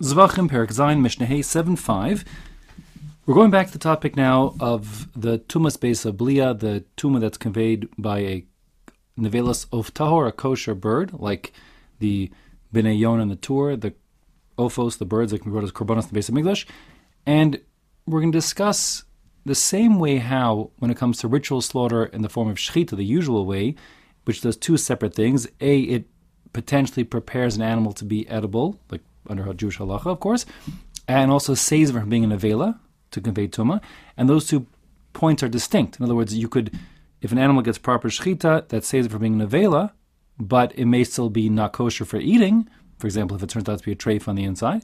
Zvachim, Perek Zayin, Mishnah Hey 7.5. We're going back to the topic now of the Tumas Beis Blia, the Tumah that's conveyed by a Nevelas of Tahor, a kosher bird, like the Bnei Yonah and the Tur, the Ophos, the birds that can be brought as Korbanos in the Beis HaMikdash. And we're going to discuss the same way how, when it comes to ritual slaughter in the form of Shechita, the usual way, which does two separate things. A, it potentially prepares an animal to be edible, like under Jewish halacha, of course, and also saves from being an avela, to convey tumah, and those two points are distinct. In other words, you could, if an animal gets proper shechita, that saves it from being an avela, but it may still be not kosher for eating, for example, if it turns out to be a treif on the inside.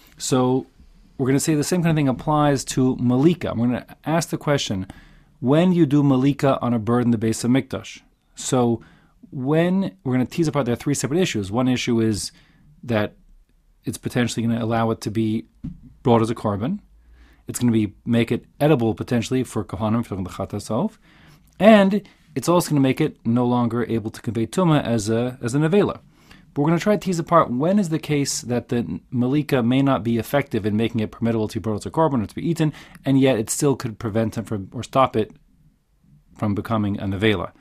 So we're going to say the same kind of thing applies to malika. I'm going to ask the question, when you do malika on a bird in the Beis HaMikdash, so when we're going to tease apart, there are three separate issues. One issue is that it's potentially going to allow it to be brought as a korban. It's going to make it edible potentially for kohanim, for the chatasov, and it's also going to make it no longer able to convey tumah as an avela. But we're going to try to tease apart when is the case that the malika may not be effective in making it permissible to be brought as a korban or to be eaten, and yet it still could prevent it from or stop it from becoming an avela.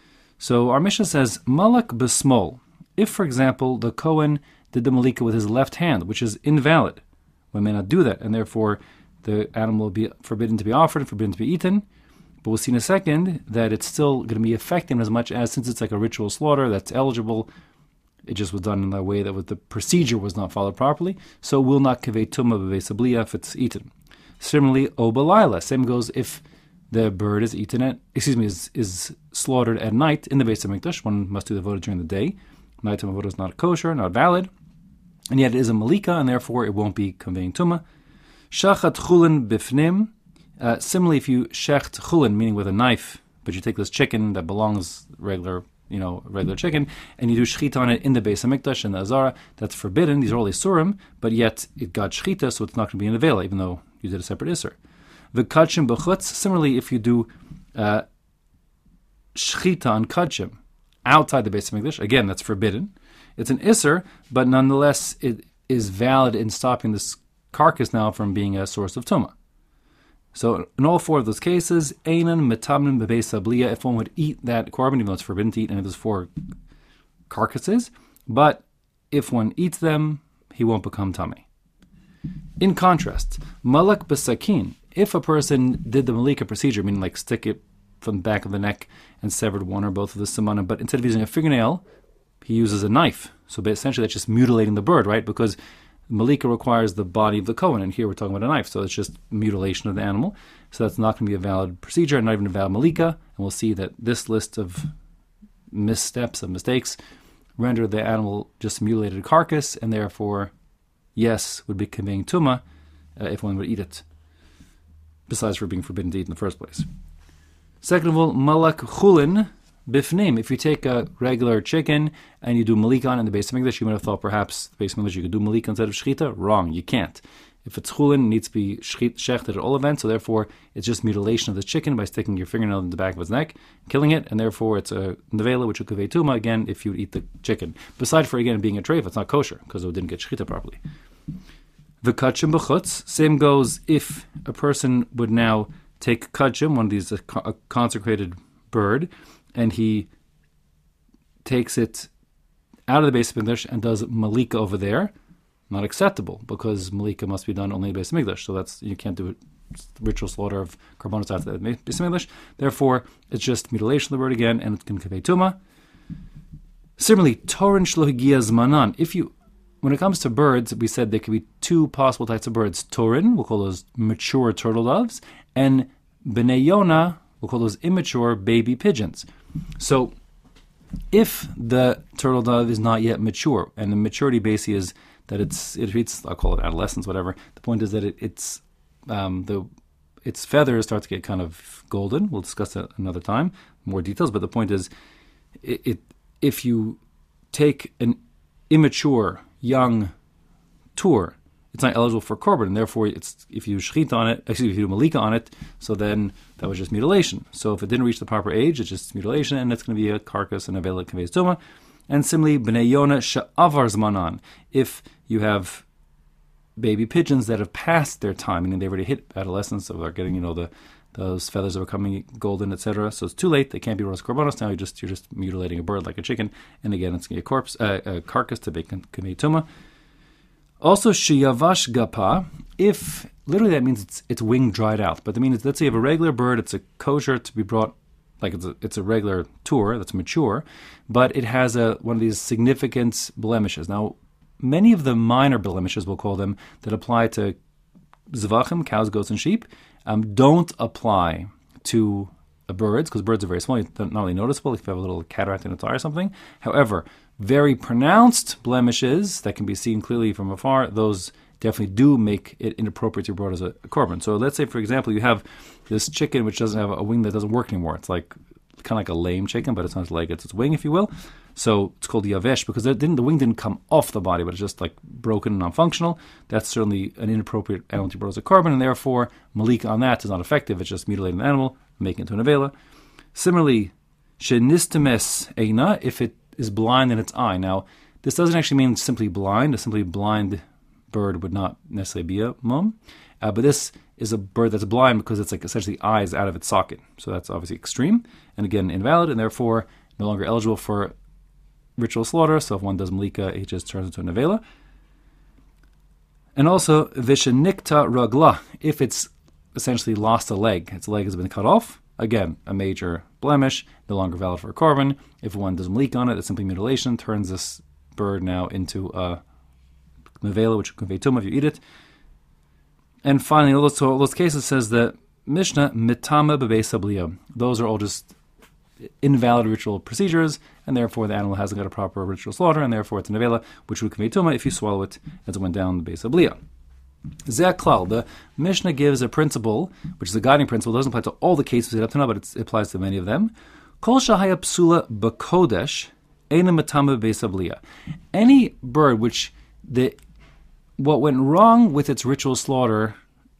So our Mishnah says malak b'smol. If, for example, the Kohen did the malika with his left hand, which is invalid, one may not do that, and therefore the animal will be forbidden to be offered and forbidden to be eaten. But we'll see in a second that it's still going to be effective as much as, since it's like a ritual slaughter that's eligible, it just was done in that way that the procedure was not followed properly, so it will not convey tumah b'beis habliya if it's eaten. Similarly, obalayla, same goes if the bird is eaten is slaughtered at night in the Beis HaMikdash. One must do the avodah during the day. Nighttime avodah is not kosher, not valid, and yet it is a malika, and therefore it won't be conveying tumah. Shachat chulin bifnim. Similarly, if you shecht chulin, meaning with a knife, but you take this chicken that belongs regular chicken, and you do shechita on it in the Beis HaMikdash and the Azara, that's forbidden. These are all isurim, but yet it got shechita, so it's not going to be an avela, even though you did a separate isur. V'kadshim b'chutz. Similarly, if you do shechita on kadshim outside the Beis HaMikdash, again, that's forbidden. It's an isur, but nonetheless, it is valid in stopping this carcass now from being a source of tumah. So in all four of those cases, einan metamnim bebeis habliya, if one would eat that korban, even though it's forbidden to eat any of those four carcasses, but if one eats them, he won't become tummy. In contrast, malak b'sakin, if a person did the malika procedure, meaning like stick it from the back of the neck and severed one or both of the samanim, but instead of using a fingernail, he uses a knife. So essentially that's just mutilating the bird, right? Because malika requires the body of the Kohen, and here we're talking about a knife, so it's just mutilation of the animal. So that's not going to be a valid procedure, and not even a valid malika. And we'll see that this list of missteps, of mistakes, render the animal just a mutilated carcass, and therefore, yes, would be conveying tumah if one would eat it, besides for being forbidden to eat in the first place. Second of all, malak chulin bifnim. If you take a regular chicken and you do malika on in the Beis HaMikdash, you might have thought perhaps the Beis HaMikdash you could do malika instead of shechita. Wrong, you can't. If it's chulin, it needs to be shechted at all events, so therefore it's just mutilation of the chicken by sticking your fingernail in the back of its neck, killing it, and therefore it's a nevela which will convey tumah, again, if you eat the chicken. Besides for, again, being a treif, it's not kosher, because it didn't get shechita properly. The kachim b'chutz, same goes if a person would now take kachim, one of these, a consecrated bird, and he takes it out of the Beis HaMikdash and does malika over there, not acceptable, because malika must be done only in the Beis HaMikdash. So you can't do ritual slaughter of korbanos outside the Beis HaMikdash. Therefore, it's just mutilation of the bird again, and it can convey tumah. Similarly, torin shlo higia zmanan. When it comes to birds, we said there could be two possible types of birds. Torin, we'll call those mature turtle doves, and bnei Yonah, we'll call those immature baby pigeons. So, if the turtle dove is not yet mature, and the maturity basically is that it's I'll call it adolescence, whatever. The point is that its feathers start to get kind of golden. We'll discuss that another time, more details. But the point is, if you take an immature young tur, it's not eligible for korban, and therefore if you shechita on it, if you do malika on it, so then that was just mutilation. So if it didn't reach the proper age, it's just mutilation, and it's going to be a carcass and a vela that conveys tumah. And similarly, bnei Yonah she'avar zmanan. If you have baby pigeons that have passed their time, meaning they've already hit adolescence, so they're getting, those feathers are becoming golden, etc. So it's too late; they can't be rosh korbanos. Now you're just mutilating a bird like a chicken, and again, it's going to be a carcass to be convey tumah. Also, sheyavash gapa, if literally that means its wing dried out, but that means let's say you have a regular bird, it's a kosher to be brought, like it's a regular tour that's mature, but it has one of these significant blemishes. Now, many of the minor blemishes, we'll call them, that apply to zvachim, cows, goats, and sheep, don't apply to birds, because birds are very small. They're not really noticeable if you have a little cataract in its eye or something. However, very pronounced blemishes that can be seen clearly from afar, those definitely do make it inappropriate to be brought as a korban. So let's say, for example, you have this chicken which doesn't have a wing that doesn't work anymore. It's like kind of like a lame chicken, but it's not its leg, it's its wing, if you will. So it's called yavesh because the wing didn't come off the body, but it's just like broken and non-functional. That's certainly an inappropriate animal to be brought as a korban, and therefore malika on that is not effective. It's just mutilating the animal, making it into an avela. Similarly, shenistimes eina, if it is blind in its eye. Now, this doesn't actually mean simply blind. A simply blind bird would not necessarily be a mum, but this is a bird that's blind because it's like essentially eyes out of its socket. So that's obviously extreme, and again invalid, and therefore no longer eligible for ritual slaughter. So if one does malika, it just turns into an avela. And also vishenikta ragla, if it's essentially lost a leg, its leg has been cut off. Again, a major blemish, no longer valid for a korban. If one does malik on it, it's simply mutilation, turns this bird now into a mevela, which will convey tumah if you eat it. And finally, those cases says that Mishnah mitama bebeis habliya. Those are all just invalid ritual procedures, and therefore the animal hasn't got a proper ritual slaughter, and therefore it's an avela, which would convey tumah if you swallow it as it went down the beis habliya. Zeh klal, the Mishnah gives a principle, which is a guiding principle. It doesn't apply to all the cases up to now, but it applies to many of them. Kol shahaya psula b'kodesh eina matama beis habliya. Any bird which what went wrong with its ritual slaughter,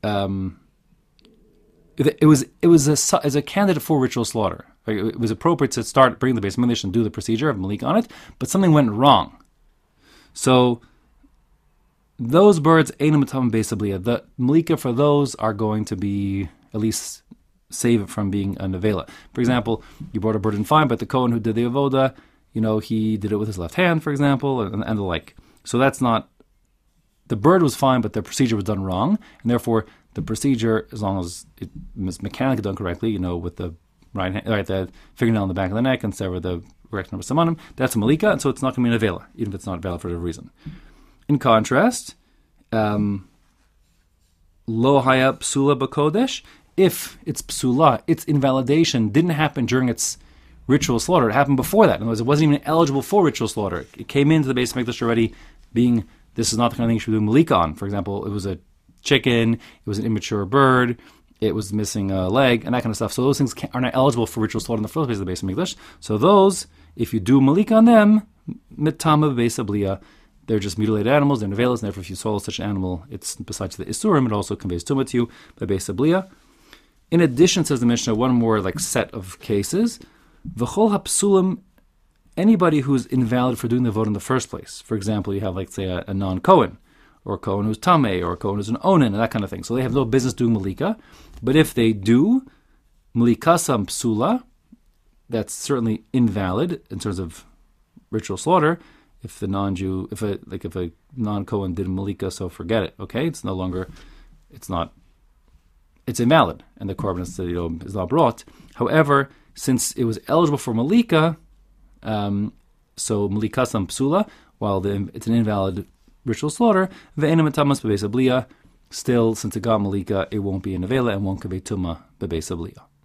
it was as a candidate for ritual slaughter. It was appropriate to start bringing the beis hamikdash and do the procedure of malik on it, but something went wrong. So those birds, Eina Matam Beis Habliya, the malika for those are going to be at least save it from being a nevela. For example, you brought a bird in fine, but the Kohen who did the avoda, he did it with his left hand, for example, and the like. So that's not, the bird was fine, but the procedure was done wrong, and therefore the procedure, as long as it was mechanically done correctly, with the right hand, the fingernail on the back of the neck and sever the correct number of samanim, that's a malika, and so it's not going to be an avela, even if it's not valid for a reason. In contrast, lo haya psula b'kodesh, if it's psula, its invalidation didn't happen during its ritual slaughter. It happened before that. In other words, it wasn't even eligible for ritual slaughter. It came into the beis hamikdash already being, this is not the kind of thing you should be doing malika on. For example, it was a chicken, it was an immature bird, it was missing a leg, and that kind of stuff. So those things are not eligible for ritual slaughter in the first place of the beis hamikdash. So those, if you do malika on them, mitama beis habliya, they're just mutilated animals, they're nevelas, and therefore if you swallow such an animal, it's besides the isurim, it also conveys tumah to you by beis habliya. In addition, says the Mishnah, one more set of cases. V'chol hapsulim, anybody who's invalid for doing the vote in the first place. For example, you have, say, a non-Kohen, or a Kohen who's tameh, or a Kohen who's an onen, and that kind of thing. So they have no business doing malika. But if they do, malikasam psula, that's certainly invalid in terms of ritual slaughter. If the non-Jew, if a non-Kohen did malika, so forget it. Okay, it's invalid, and the korban is not brought. However, since it was eligible for malika, so malikasam psula, while it's an invalid ritual slaughter, ve'ena matamas bebeis habliya, still, since it got malika, it won't be an avela and won't convey tumah bebeis habliya.